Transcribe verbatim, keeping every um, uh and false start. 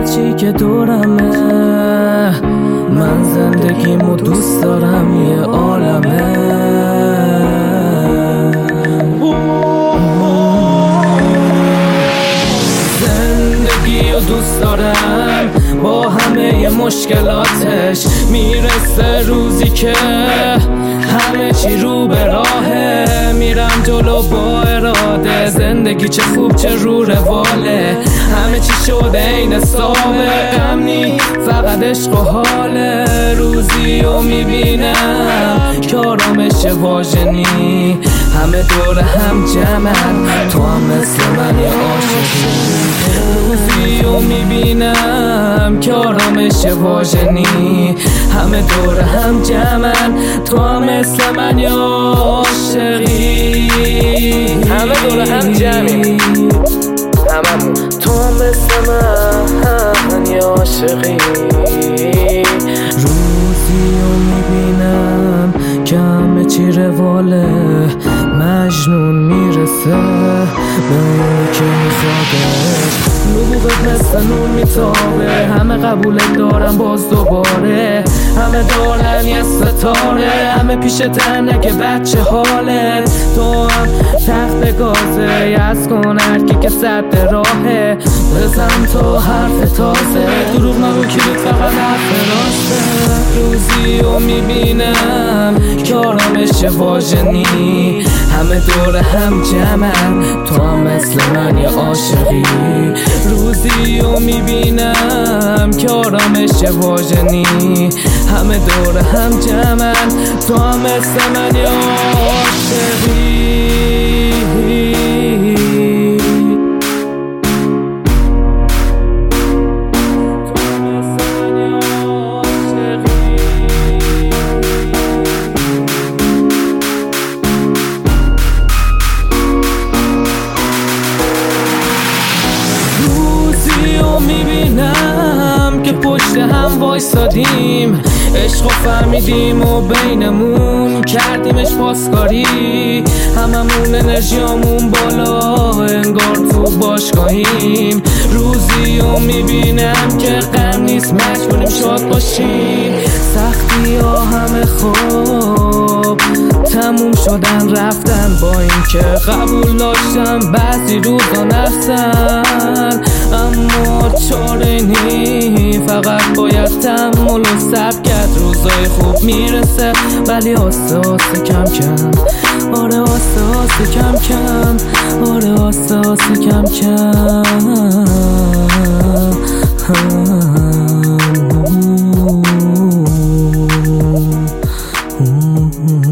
هرچی که دورمه، من زندگیمو دوست دارم یه عالمه. زندگی رو دوست دارم با همه مشکلاتش، میرسه روزی که همه چی رو به راهه، میرم جلو با اراده. زندگی چه خوب چه رو رواله، همه چی شده این سابق، غم نی فقط عشق و حاله. روزی رو میبینم که آرامش واژنی، همه دور هم جمعن، تو هم مثل من یه عاشقی. روزی رو میبینم که آرامش واژنی، همه دور هم جمعن، تو هم مثل من یه عاشقی. همه دور هم جمعی، هممون تو هم مثل من یه عاشقی. روزی رو میبینم که همه چی رواله، مجنون میرسه به اونی که میخوادش. نبوغت مثل نور میتابه، همه قبولت دارن باز دوباره، همه دارن یه ستاره، همه پیش تنه که بچه حاله. تو هم تخت گازه، یز کن هرکی که صد راهه، بزن تو حرف تازه، دروغ نگو کلید فقط حرف راسته. روزی رو میبینم که آرامش واژنی، همه دور هم جمعن، تو هم مثل من یه عاشقی. روزی رو میبینم که آرامش واژنی، همه دور هم جمعن، تو هم مثل من یه عاشقی. میبینم که پشت هم وایسادیم، عشق و فهمیدیم و بینمون کردیمش پاسکاری، هممون انرژیامون بالا انگار تو باشگاهیم. روزی رو میبینم که غم نیست، مجبوریم شاد باشیم، سختی ها همه خوب تموم شدن رفتن، با این که قبول داشتم بعضی روزا نفتن، اما چاره نی فقط باید تحمل و صبر کرد. روزای خوب میرسه ولی آسته آسته کم کم، آره آسته آسته کم کم، آره آسته آسته کم کم.